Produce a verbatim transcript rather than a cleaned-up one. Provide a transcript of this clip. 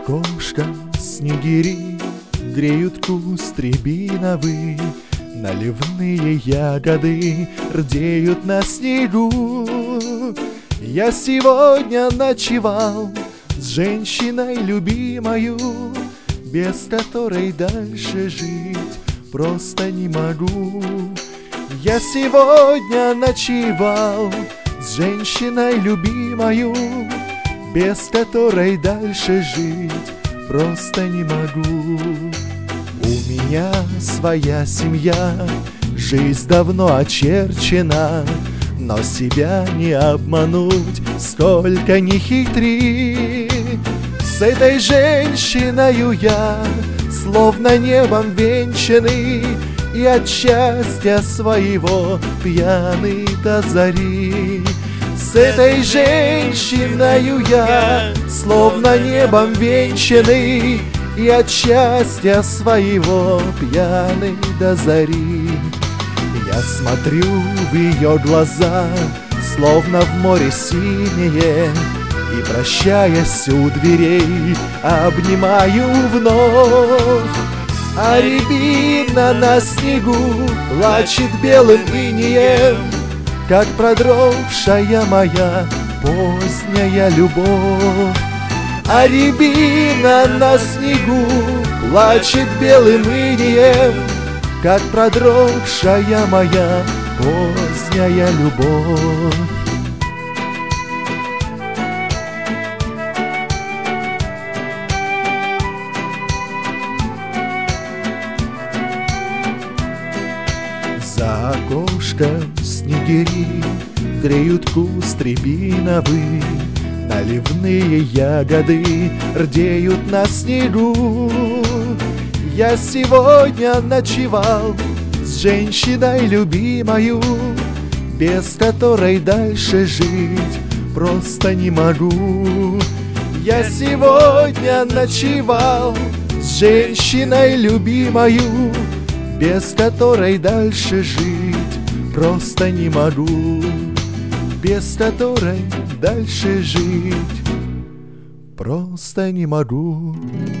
окошком снегири греют куст рябиновый, наливные ягоды рдеют на снегу. Я сегодня ночевал с женщиной любимою, без которой дальше жить просто не могу. Я сегодня ночевал с женщиной любимою, без которой дальше жить просто не могу. У меня своя семья, жизнь давно очерчена, но себя не обмануть, сколько ни хитри. С этой женщиною я словно небом венчанный, и от счастья своего пьяный до зари. С этой женщиною я словно небом венчанный, и от счастья своего пьяный до зари. Я смотрю в ее глаза, словно в море синее, и, прощаясь у дверей, обнимаю вновь. А рябина на снегу плачет белым инеем, как продрогшая моя поздняя любовь. А рябина на снегу плачет белым инеем, как продрогшая моя поздняя любовь. За окошком снегири греют куст рябиновый, наливные ягоды рдеют на снегу. Я сегодня ночевал с женщиной любимою, без которой дальше жить просто не могу. Я сегодня ночевал с женщиной любимою, без которой дальше жить просто не могу. Без которой дальше жить просто не могу.